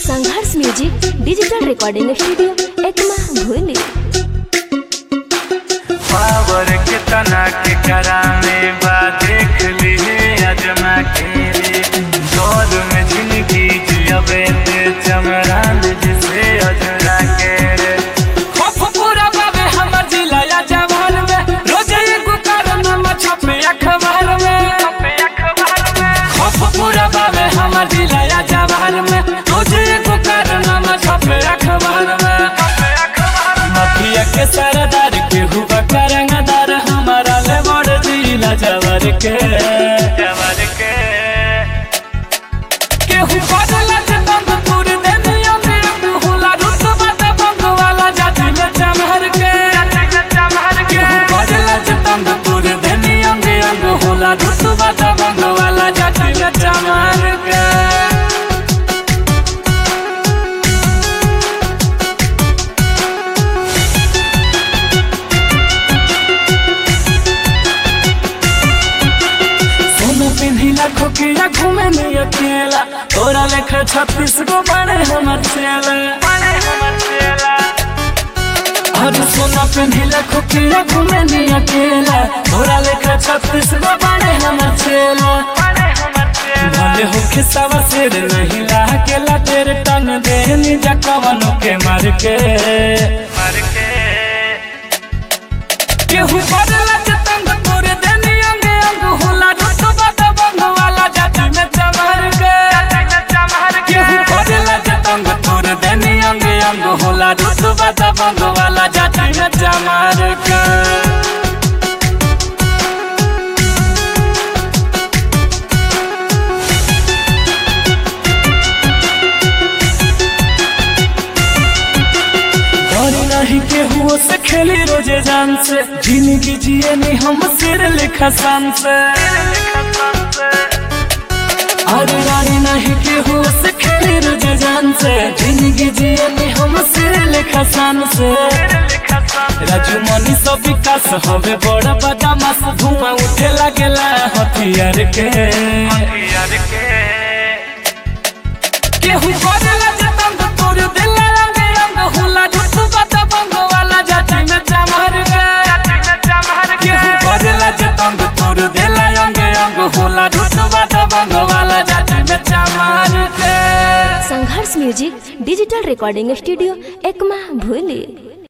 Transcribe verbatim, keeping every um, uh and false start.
संघर्ष music digital recording studio Ekma भूली। Power के तना के कराने बा देख ली अजमा के दौर में जिंदगी जियबे ते चमरान जिसे अजरा के रे खप पूरा बाबे हमर जिला या जवान में रोज एगो कारनामा छपे अखबार में अखबार में खप पूरा बाबे हमर जिला या जवान में रोज एगो कारनामा छपे अखबार में माफिया के सरदार के हुआ करंगदार हमारा ले बड़ जिला जवर के जवर के केहू बदला के तंग पूरी देनिया में होला रुतबा त बंग वाला जाति में चमहर के केहू बदला के तंग पूरी देनिया में होला रुतबा त बंग वाला जाति में चमहर के लाखों के घूमे नहीं अकेला तोरा लेखा छत्तीस गो बड़े हमर चेला और सोना पेन्ही लाखों के घूमे नहीं अकेला तोरा लेखा छत्तीस गो बड़े हमर चेला भले हो खिसावा सिर नहीं लाकेला तेरे टन देनी जकवनों के मार के मार के केहू बदला के तंग तोरे देनी अंगे अंग होला रुतबा वाला जाति में चमहर के केहू बदला के तंग तोरे देनी अंग अंग होला रुतबा दबंग वाला जाति में चमहर के नहीं केहू से खेली रोजे जान से जिंदगी जिए नहीं हम सिर लिखा सान से अरे रानी नहीं केहू से खेली रोजे जान से जिंदगी जिए नहीं हम सिर लिखा सान से राजू मनी सब विकास हवे बड़ा बदमाश धुआं उठे लगेला हथियार के हथियार के केहू बदला के तंग तोड़ दिला रंग रंग होला रुतबा दबंग वाला जाति में चमहर के केहू बदला के तंग तोड़ दिला रंग रंग होला रुतबा दबंग वाला जाति में चमहर के Sangharsh music digital recording studio Ekma भूली।